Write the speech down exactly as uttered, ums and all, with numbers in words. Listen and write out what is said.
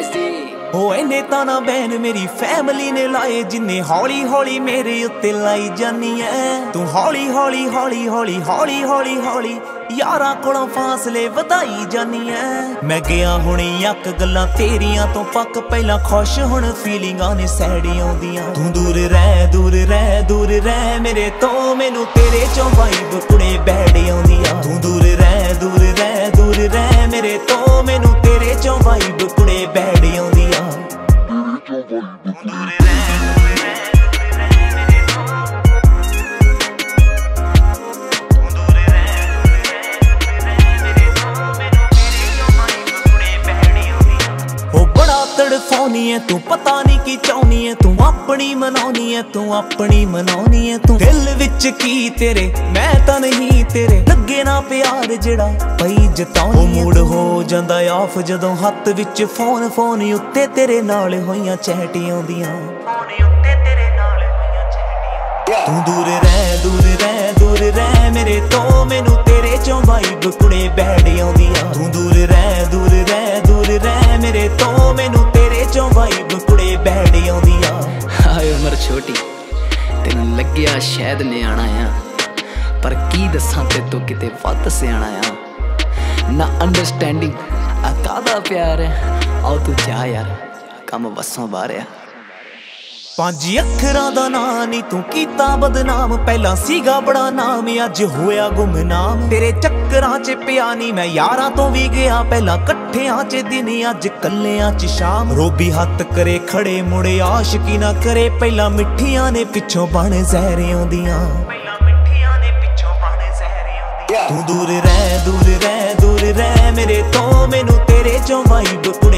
ਉਹ ਇਹਨੇ ਤਾਂ ਨਾ ਬੈਨ ਮੇਰੀ ਫੈਮਿਲੀ ਨੇ ਲਾਏ ਜਿੰਨੇ ਹੌਲੀ ਹੌਲੀ ਮੇਰੇ ਉੱਤੇ ਲਾਈ ਜਾਨੀ ਐ ਤੂੰ ਹੌਲੀ ਹੌਲੀ ਹੌਲੀ ਹੌਲੀ ਹੌਲੀ ਹੌਲੀ ਹੌਲੀ ਯਾਰਾਂ ਕੋਲੋਂ ਫਾਸਲੇ ਵਧਾਈ ਜਾਨੀ ਐ ਮੈਂ ਗਿਆ ਹੁਣੀ ਅੱਕ ਗੱਲਾਂ ਤੇਰੀਆਂ ਤੋਂ ਪੱਕ ਪਹਿਲਾਂ ਖੁਸ਼ ਹੁਣ ਫੀਲਿੰਗਾਂ ਨੇ ਸੈਡ ਆਉਂਦੀਆਂ ਤੂੰ ਦੂਰ ਰਹਿ ਦੂਰ ਰਹਿ ਦੂਰ ਰਹਿ ਮੇਰੇ ਤੋਂ ਮੈਨੂੰ ਤੇਰੇ ਚੋਂ ਵਾਈਬ ਕੁੜੇ ਬੈਡ ਆਉਂਦੀ ਆ ਤੂੰ ਦੂਰ ਰਹਿ ਦੂਰ ਰਹਿ ਦੂਰ ਰਹਿ ਮੇਰੇ ਤੋਂ ਮੈਨੂੰ ਤੇਰੇ ਚੋਂ ਵਾਈਬ ਕੁੜੇ ਬੈਡ ਆਉਂਦੀ ਆ ਤੜਫਾਉਣੀ ਐ ਤੂੰ ਪਤਾ ਨਹੀਂ ਕੀ ਚਾਹੁੰਨੀ ਐ ਤੂੰ ਆਪਣੀ ਮਨਾਉਣੀ ਐ ਤੂੰ ਆਪਣੀ ਮਨਾਉਣੀ ਐ ਤੂੰ ਦਿਲ ਵਿੱਚ ਕੀ ਤੇਰੇ ਮੈਂ ਤਾਂ ਨਹੀਂ ਤੇਰੇ ਲੱਗੇ ਨਾ ਪਿਆਰ ਜਿਹੜਾ ਪਈ ਜਤਾਉਣੀ ਉਹ ਮੂਡ ਹੋ ਜਾਂਦਾ ਆਫ ਜਦੋਂ ਹੱਥ ਵਿੱਚ ਫੋਨ ਫੋਨ ਉੱਤੇ ਤੇਰੇ ਨਾਲ ਹੋਈਆਂ ਚੈਟ ਆਉਂਦੀਆਂ ਫੋਨ ਉੱਤੇ ਤੇਰੇ ਨਾਲ ਹੋਈਆਂ ਚੈਟ ਤੂੰ ਦੂਰ ਰਹਿ ਦੂਰ ਰਹਿ ਦੂਰ ਰਹਿ ਮੇਰੇ ਤੋਂ ਮੈਨੂੰ ਤੇਰੇ ਚੋਂ ਵਾਈਬ ਕੁੜੇ ਬੈਡ ਆਉਂਦੀ ਆ ਤੂੰ ਦੂਰ ਰਹਿ ਦੂਰ ਰਹਿ ਦੂਰ ਰਹਿ ਮੇਰੇ ਤੋਂ ਮੈਨੂੰ ਤੇਰੇ ਚੋਂ ਵਾਈਬ ਕੁੜੇ ਬੈਡ ਆਉਂਦੀ ਆ ਹਾਏ ਉਮਰ ਛੋਟੀ ਤੈਨੂੰ ਲੱਗਿਆ ਸ਼ਾਇਦ ਨਿਆਣਾ ਆ ਪਰ ਕੀ ਦੱਸਾਂ ਤੇ ਤੂੰ ਕਿਤੇ ਵੱਧ ਸਿਆਣਾ ਆ ਨਾ ਅੰਡਰਸਟੈਂਡਿੰਗ ਆ ਕਾਹਦਾ ਪਿਆਰ ਹੈ ਆਓ ਤੂੰ ਜਾ ਯਾਰ ਕੰਮ ਵੱਸੋਂ ਬਾਹਰ ਆ ਪੰਜ ਅੱਖਰਾਂ ਦਾ ਨਾਂ ਨੀ ਤੂੰ ਕੀਤਾ ਬਦਨਾਮ ਪਹਿਲਾਂ ਸੀਗਾ ਬੜਾ ਨਾਮ ਅੱਜ ਹੋਇਆ ਗੁੰਮਨਾਮ ਤੇਰੇ ਚੱਕਰਾਂ 'ਚ ਪਿਆ ਨੀ ਮੈਂ ਯਾਰਾਂ ਤੋਂ ਵੀ ਗਿਆ ਪਹਿਲਾਂ ਇਕੱਠਿਆਂ 'ਚ ਦਿਨ ਅੱਜ ਕੱਲਿਆਂ 'ਚ ਸ਼ਾਮ ਰੋਬੀ ਹੱਥ ਕਰੇ ਖੜੇ ਮੁੜੇ ਆਸ਼ਕੀ ਨਾ ਕਰੇ ਪਹਿਲਾਂ ਮਿੱਠੀਆਂ ਨੇ ਪਿੱਛੋਂ ਬਣ ਜ਼ਹਿਰ ਆਉਂਦੀਆਂ ਪਹਿਲਾਂ ਮਿੱਠੀਆਂ ਨੇ ਪਿੱਛੋਂ ਬਣ ਜ਼ਹਿਰ ਆਉਂਦੀਆਂ ਤੂੰ ਦੂਰ ਰਹਿ ਦੂਰ ਰਹਿ ਦੂਰ ਰਹਿ ਮੇਰੇ ਤੋਂ ਮੈਨੂੰ ਤੇਰੇ ਚੋਂ ਵਾਈਬ